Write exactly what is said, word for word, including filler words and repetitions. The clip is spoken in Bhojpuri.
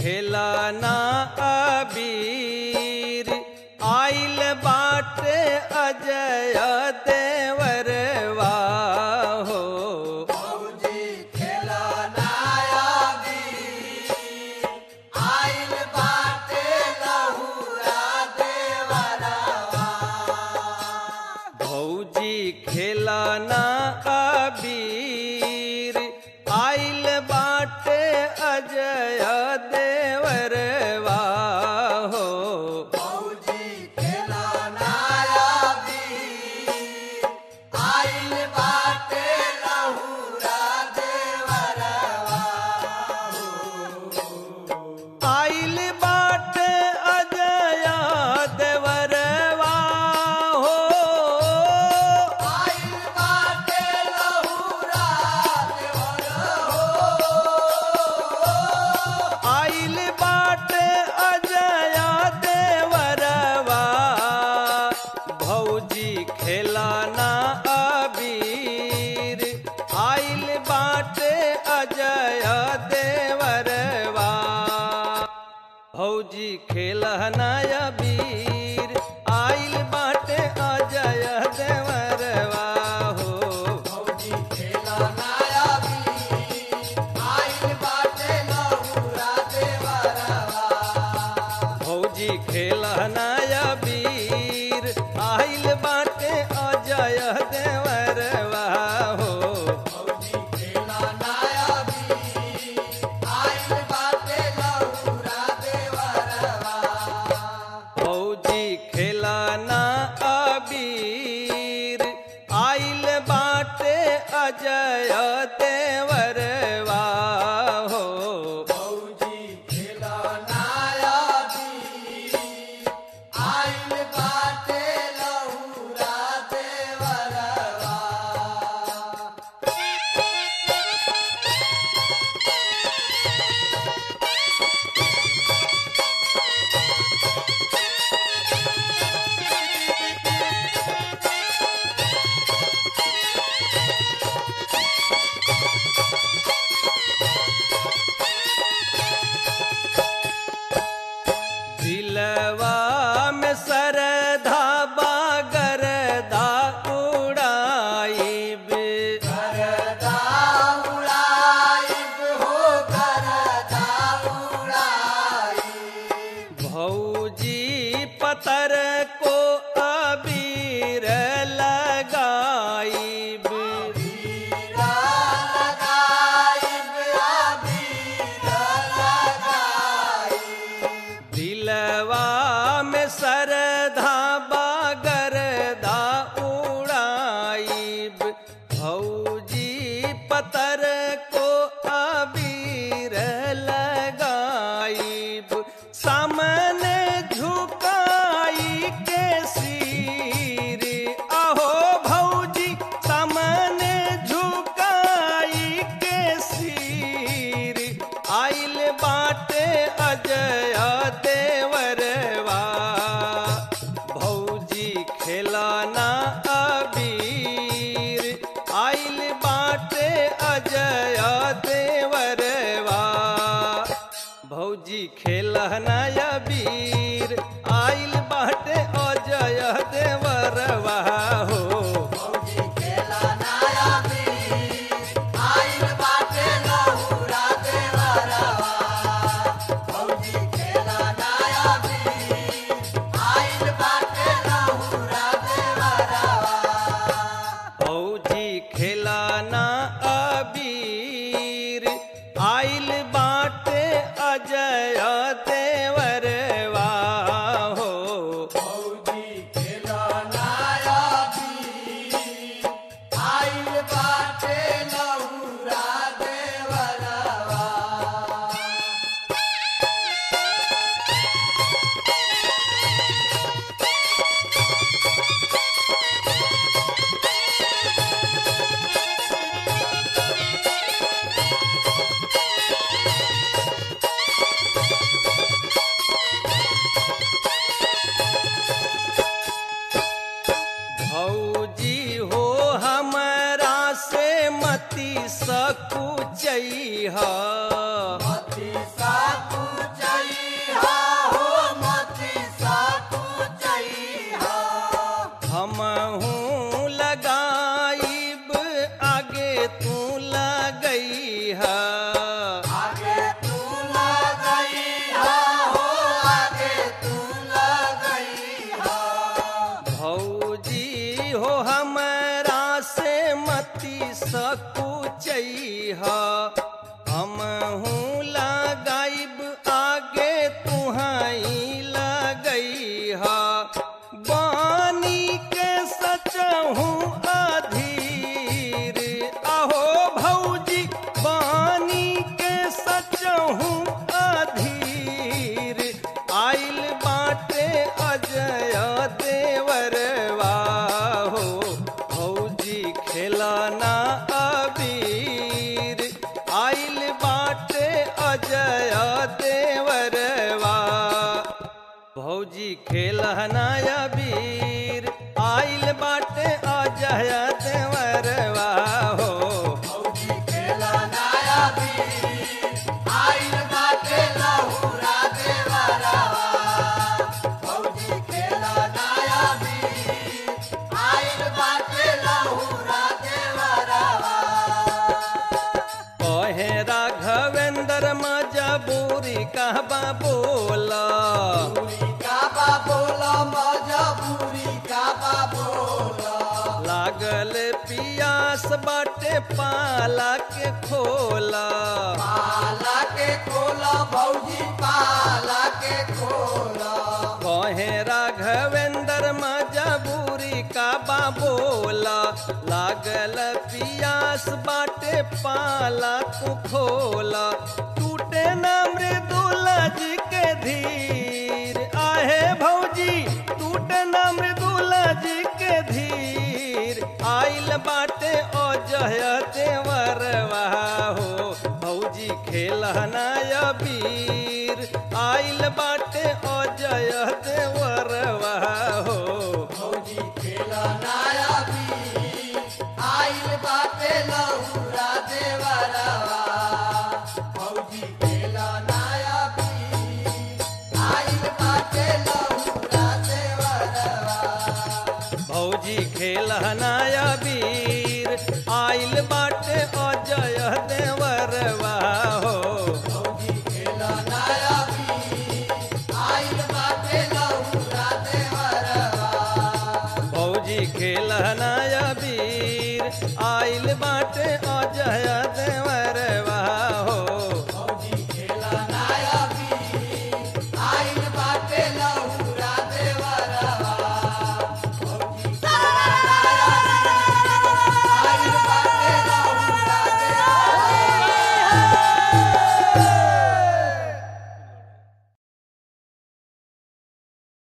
खेलाना अबीर आइल बाटे अजय देवरवा हो। भौजी खेलाना अबीर आइल बाटे लहुरा देवरवा। भौजी खेलाना अबीर आइल बाटे अजय देवरवा हो। भौजी खेलाना अबीर आइल बाटे लहुरा देवरवा। आइल बाटे अजय देवरवा हो। आइल बाटे लहुरा देवरवा। आइल बाटे अजय देवरवा। भौजी खेलाना अबीर आइल बाटे अजय देवरवा। भौजी खेलाना अबीर आइल बाटे अजय देवरवा हो। भौजी खेलाना अबीर आइल बाटे लहुरा देवरवा। भौजी खेलाना अबीर आइल बाटे अजय देवरवा हो। भौजी खेलाना अबीर आइल बाटे लहुरा देवरवा। भौजी खेलाना अबीर आइल बाटे अजय देवरवा हो। भौजी खेलाना अबीर आइल बाटे लहुरा देवरवा। दिलवा में सरधा बागरदा उड़ाइब। करदा उड़ाइब हो करदा उड़ाइब। भौजी पतर को अबीर लगाइब। बीरा लगाइब अबीर लगाइब। दिलवा में सरधा बागरदा उड़ाइब। भौजी पतर को अबीर लगाइब। सामने झुकाई के सिर आहो भौजी सामने झुकाई के सिर आइल बाटे अजय देवरवा। भौजी खेलाना अबीर आइल बाटे अजय देवरवा। भौजी खेलाना अबीर आइल बाटे अजय देवरवा हो। भौजी खेलाना अबीर आइल बाटे लहुरा देवरवा। भौजी खेलाना अबीर आइल बाटे लहुरा देवरवा। भौजी खेलाना अबीर आइल बाटे अजय देवरवा हो। भौजी खेलाना अबीर आइल बाटे लहुरा देवरवा। भौजी हो हमरा से मति सकुचैहा। मति साकुचैहा देवरवा भौजी खेलहनाया वीर आइल बाटे अजय देवरवा हो भौजी खेलनाया वीर आइल बाटे लहुरा देवरवा भौजी खेलनाया वीर आइल बाटे लहुरा देवरवा कहे राघवेंद्र मजबूरी कहबा बोला पूरी का बा बोला मजबूरी का बा बोला लागल पियास बाटे पाला के खोला पाला के खोला भौजी पाला के खोला कहे राघवेंद्र मजबूरी का बा बोला लागल पियास बाटे पाला तू खोला टूटे ना मृदुला जी के धीर आहे भौजी टूटे ना मृदुला जी के धीर आइल बाटे अजय देवरवा हो भौजी खेलहनाया वीर आइल बाटे अजय देवरवा हो भौजी खेलनाया वीर आइल बाटे लहुरा देवरवा भौजी खेलनाया वीर आइल बाटे लहुरा देवरवा भौजी खेलहनाया वीर आइल बाटे अजय देवरवा हो भौजी खेलनाया वीर आइल बाटे लहुरा देवरवा भौजी खेलहनाया वीर आइल बाटे अजय देवरवा हो